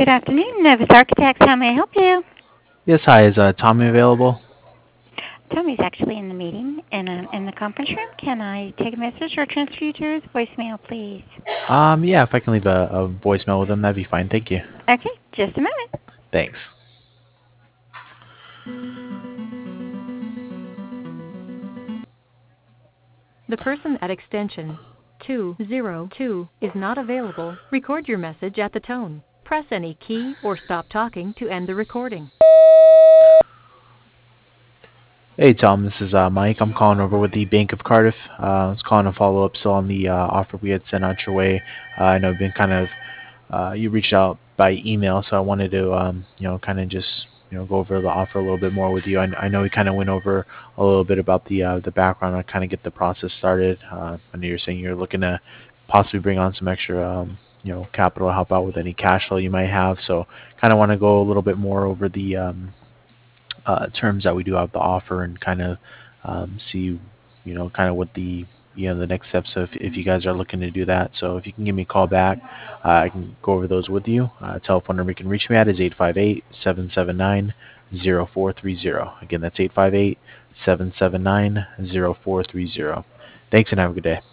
Good afternoon, Novus Architects. How may I help you? Yes, hi. Is Tommy available? Tommy's actually in the meeting and in the conference room. Can I take a message or transfer you to his voicemail, please? Yeah, if I can leave a voicemail with him, that'd be fine. Thank you. Okay, just a moment. Thanks. The person at extension 202 is not available. Record your message at the tone. Press any key or stop talking to end the recording. Hey, Tom. This is Mike. I'm calling over with the Bank of Cardiff. I was calling to follow up still on the offer we had sent out your way. I know been kind of you reached out by email, so I wanted to kind of just go over the offer a little bit more with you. I know we kind of went over a little bit about the background and kind of get the process started. I know you're saying you're looking to possibly bring on some extra capital to help out with any cash flow you might have. So kind of want to go a little bit more over the terms that we do have to offer and kind of see kind of what the next steps if you guys are looking to do that. So if you can give me a call back, I can go over those with you. Telephone number you can reach me at is 858-779-0430. Again, that's 858-779-0430. Thanks and have a good day.